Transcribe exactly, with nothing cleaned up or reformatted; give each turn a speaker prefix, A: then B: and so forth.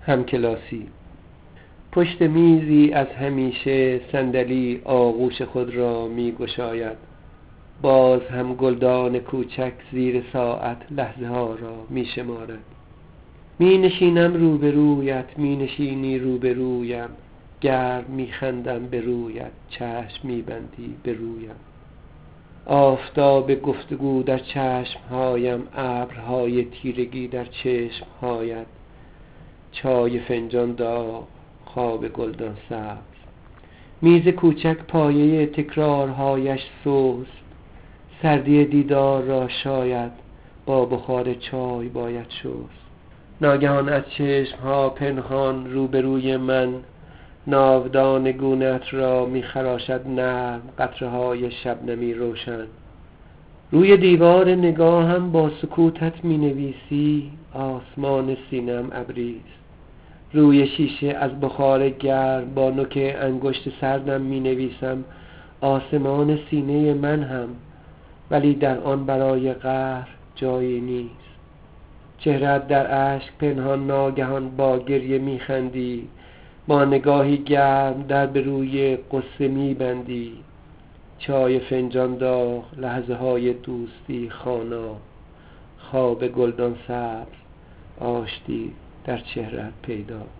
A: همکلاسی. پشت میزی از همیشه صندلی آغوش خود را می گشاید. باز هم گلدان کوچک زیر ساعت لحظه ها را می شمارد. می نشینم روبرویت، می نشینی روبرویم، گرم می خندم به رویت، چشم می بندی به رویم. آفتاب گفتگو در چشمهایم، ابرهای تیرگی در چشمهایت، چای فنجان داغ، خواب گلدان سبز. میز کوچک پایه تکرارهایش سوست. سردی دیدار را شاید با بخار چای باید شست. ناگهان از چشمها پنهان روبروی من، ناودان گونه‌ات را می خراشد نرم قطره‌های شبنمی روشن. روی دیوار نگاهم با سکوتت می نویسی، آسمان سینم ابریست. روی شیشه از بخار گرم با نوک انگشت سردم می نویسم، آسمان سینه من هم، ولی در آن برای قهر جایی نیست. چهره‌ات در اشک پنهان، ناگهان با گریه می خندی، با نگاهی گرم در به روی قصه می بندی. چای فنجان داغ، لحظه های دوستی خوانا، خواب گلدان سبز، آشتی در چهره‌ات پیدا.